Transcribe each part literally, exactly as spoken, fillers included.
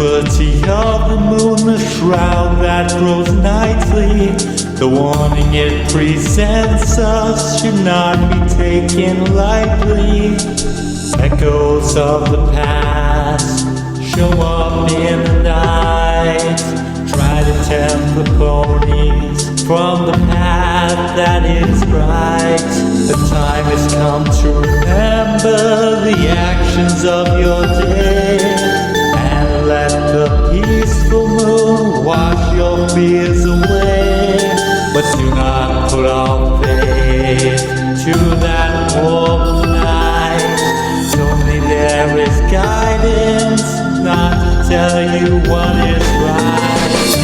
Tranquility of the moon, the shroud that grows nightly. The warning it presents us should not be taken lightly. Echoes of the past show up in the night. Try to tempt the ponies from the path that is bright. The time has come to remember the actions of your day, and let the peaceful moon wash your fears away. But do not put all faith to that warm night. Only there is guidance, not to tell you what is right.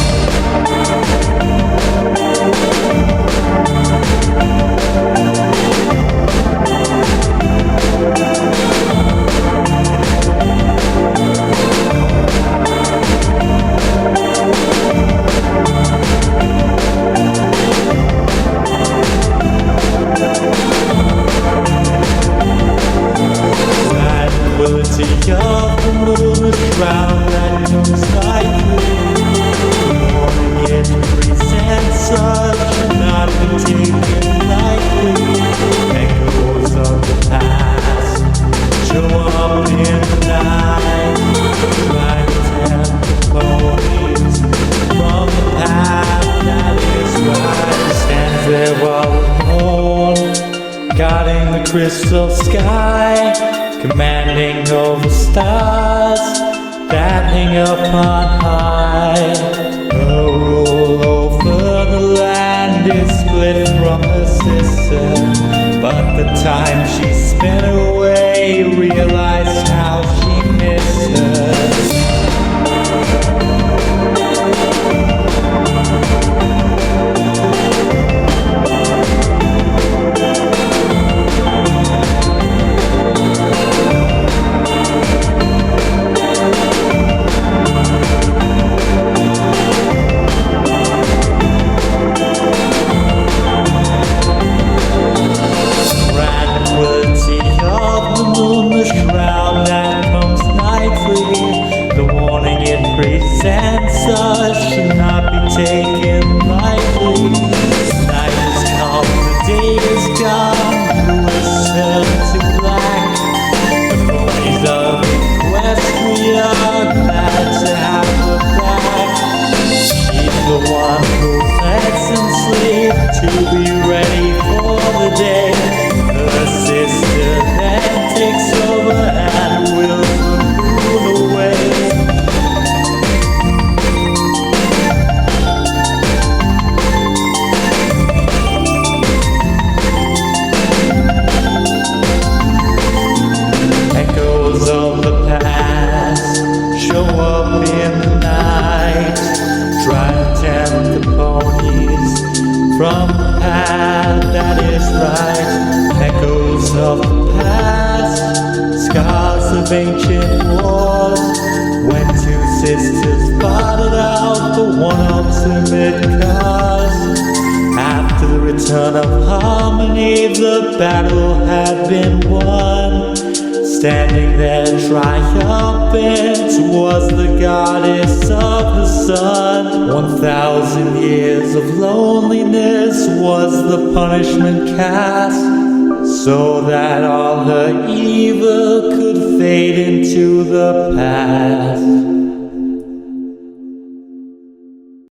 Tranquility of the moon, the shroud that comes nightly. The morning it presents us should not be taken lightly. Echoes of the past show up in the night. Try to tempt the ponies from the path that is right. Stands there all alone, guarding the crystal sky, commanding over stars that hang up on high. Her rule over the land is split from her sister, but the time she spent away realized how she missed her. Presents us should not be taken lightly. Night has come, the day is gone, blue is turned to black. The ponies of Equestria are glad to have her back. She's the one who lets them sleep to be ready for the day. Her sister then takes over and wills the moon away. Of the past show up in the night. Try to tempt the ponies from the path that is right. Echoes of the past, scars of ancient wars, when two sisters fought it out for one ultimate cause. After the return of harmony, the battle had been won. Standing there triumphant was the goddess of the sun. One thousand years of loneliness was the punishment cast, so that all her evil could fade into the past.